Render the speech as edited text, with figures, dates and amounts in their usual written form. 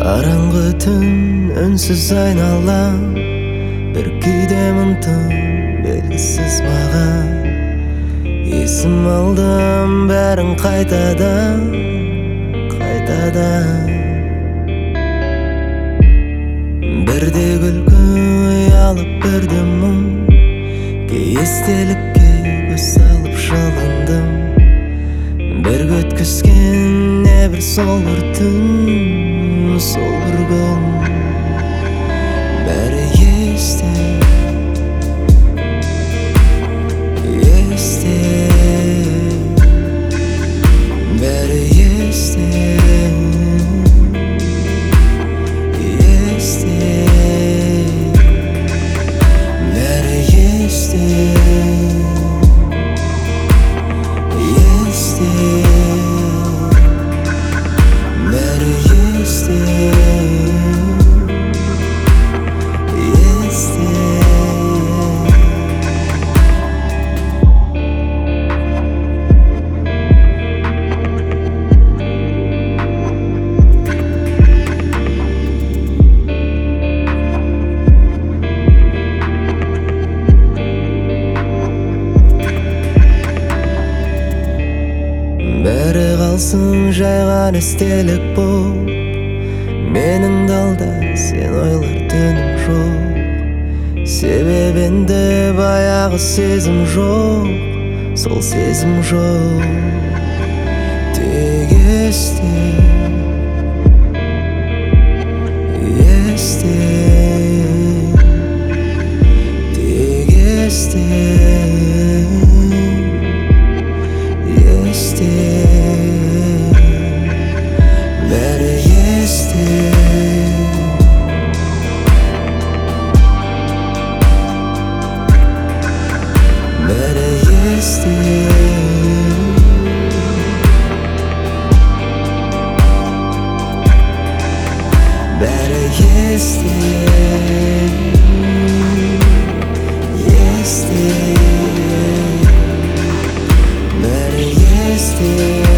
Қараңғы түн үнсіз айналам, бір күйдемін тым белгісіз маған. Есім алдым бәрін қайтадан. Бірде күлкі ұялып бірде мұң, кей естелікке көз салып жалындым. Бір өткізген не бір сол бір түн, сол бір күн. Бәрі есте, бәрі есте, бәрі есте, бәрі есте. Бәрі қалсын жайған естелік болып, менің далда сен ойлар түнім жоқ. Себебі енді баяғы сезім жоқ, сол сезім жоқ. Тек есте, тек есте, бәрі есте, бәрі есте, бәрі есте, бәрі есте.